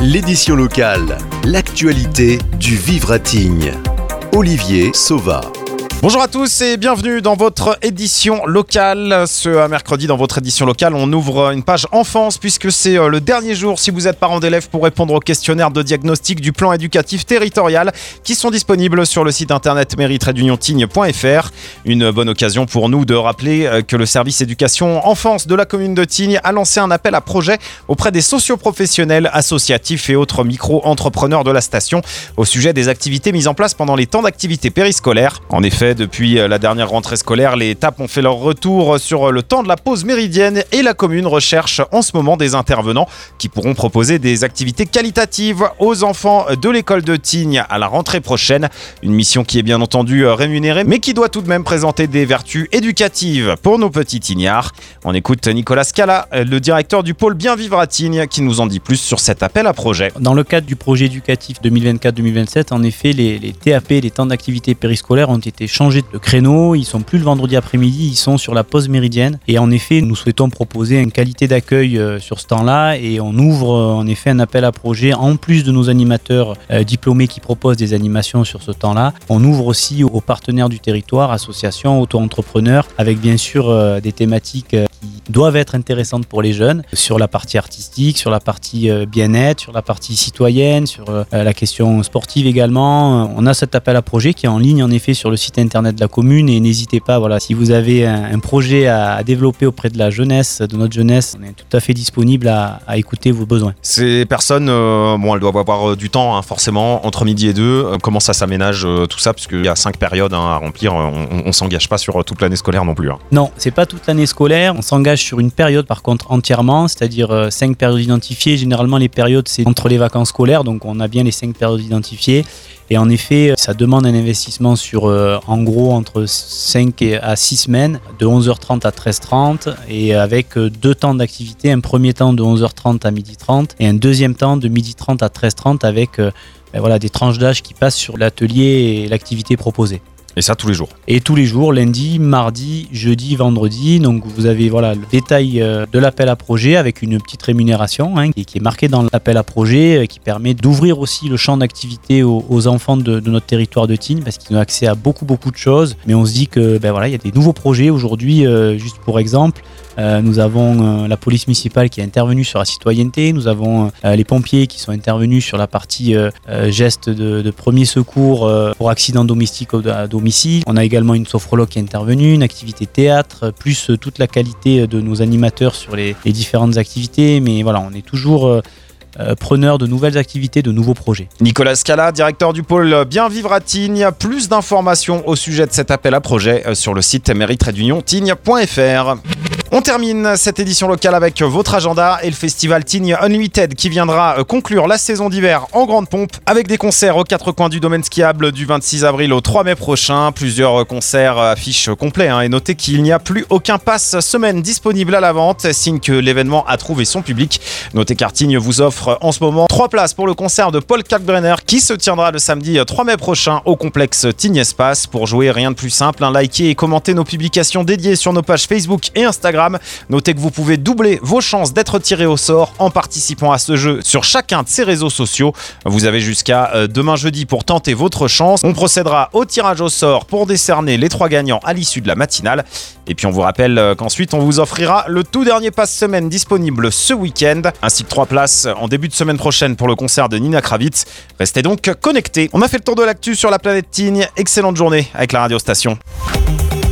L'édition locale, l'actualité du vivre à Tignes. Olivier Sauva. Bonjour à tous et bienvenue dans votre édition locale. Ce mercredi, dans votre édition locale, on ouvre une page enfance puisque c'est le dernier jour si vous êtes parent d'élèves pour répondre aux questionnaires de diagnostic du plan éducatif territorial qui sont disponibles sur le site internet mairie-tignes.fr. Une bonne occasion pour nous de rappeler que le service éducation enfance de la commune de Tignes a lancé un appel à projet auprès des socioprofessionnels, associatifs et autres micro-entrepreneurs de la station au sujet des activités mises en place pendant les temps d'activité périscolaire. En effet, depuis la dernière rentrée scolaire, les TAP ont fait leur retour sur le temps de la pause méridienne et la commune recherche en ce moment des intervenants qui pourront proposer des activités qualitatives aux enfants de l'école de Tignes à la rentrée prochaine. Une mission qui est bien entendu rémunérée mais qui doit tout de même présenter des vertus éducatives pour nos petits tignards. On écoute Nicolas Scala, le directeur du pôle Bien Vivre à Tignes, qui nous en dit plus sur cet appel à projet. Dans le cadre du projet éducatif 2024-2027, en effet, les TAP, les temps d'activité périscolaire, ont été changés de créneau. Ils sont plus le vendredi après-midi, ils sont sur la pause méridienne. Et en effet, nous souhaitons proposer une qualité d'accueil sur ce temps-là et on ouvre en effet un appel à projet en plus de nos animateurs diplômés qui proposent des animations sur ce temps-là. On ouvre aussi aux partenaires du territoire, associations, auto-entrepreneurs, avec bien sûr des thématiques qui doivent être intéressantes pour les jeunes, sur la partie artistique, sur la partie bien-être, sur la partie citoyenne, sur la question sportive également. On a cet appel à projet qui est en ligne en effet sur le site internet de la commune et n'hésitez pas, si vous avez un projet à développer auprès de la jeunesse, de notre jeunesse, on est tout à fait disponible à écouter vos besoins. Ces personnes, elles doivent avoir du temps forcément entre midi et 2. Comment ça s'aménage tout ça, parce qu'il y a 5 périodes à remplir, on s'engage pas sur toute l'année scolaire non plus. Non, c'est pas toute l'année scolaire, on s'engage sur une période par contre entièrement, c'est-à-dire 5 périodes identifiées. Généralement les périodes c'est entre les vacances scolaires, donc on a bien les 5 périodes identifiées. Et en effet, ça demande un investissement sur en gros entre 5 à 6 semaines, de 11h30 à 13h30 et avec 2 temps d'activité, un premier temps de 11h30 à 12h30 et un deuxième temps de 12h30 à 13h30 avec des tranches d'âge qui passent sur l'atelier et l'activité proposée. Et ça tous les jours. Et tous les jours, lundi, mardi, jeudi, vendredi. Donc vous avez le détail de l'appel à projet avec une petite rémunération qui est marquée dans l'appel à projet, qui permet d'ouvrir aussi le champ d'activité aux enfants de notre territoire de Tignes parce qu'ils ont accès à beaucoup de choses. Mais on se dit que il y a des nouveaux projets aujourd'hui. Juste pour exemple, nous avons la police municipale qui est intervenue sur la citoyenneté. Nous avons les pompiers qui sont intervenus sur la partie gestes de premier secours pour accidents domestiques à domicile. On a également une sophrologue qui est intervenue, une activité théâtre, plus toute la qualité de nos animateurs sur les différentes activités. Mais on est toujours preneur de nouvelles activités, de nouveaux projets. Nicolas Scala, directeur du pôle Bien Vivre à Tignes. Plus d'informations au sujet de cet appel à projet sur le site mairie-tignes.fr. On termine cette édition locale avec votre agenda et le festival Tignes Unlimited qui viendra conclure la saison d'hiver en grande pompe avec des concerts aux 4 coins du domaine skiable du 26 avril au 3 mai prochain. Plusieurs concerts affiches complets et notez qu'il n'y a plus aucun pass semaine disponible à la vente, signe que l'événement a trouvé son public. Notez qu'Artignes vous offre en ce moment 3 places pour le concert de Paul Kalkbrenner qui se tiendra le samedi 3 mai prochain au complexe Tignes Espace. Pour jouer, rien de plus simple, likez et commentez nos publications dédiées sur nos pages Facebook et Instagram. Notez que vous pouvez doubler vos chances d'être tiré au sort en participant à ce jeu sur chacun de ces réseaux sociaux. Vous avez jusqu'à demain jeudi pour tenter votre chance. On procédera au tirage au sort pour décerner les 3 gagnants à l'issue de la matinale. Et puis on vous rappelle qu'ensuite on vous offrira le tout dernier pass semaine disponible ce week-end, ainsi que 3 places en début de semaine prochaine pour le concert de Nina Kravitz. Restez donc connectés. On a fait le tour de l'actu sur la planète Tignes. Excellente journée avec la radio station.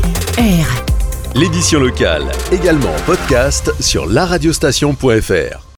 L'édition locale, également en podcast sur laradiostation.fr.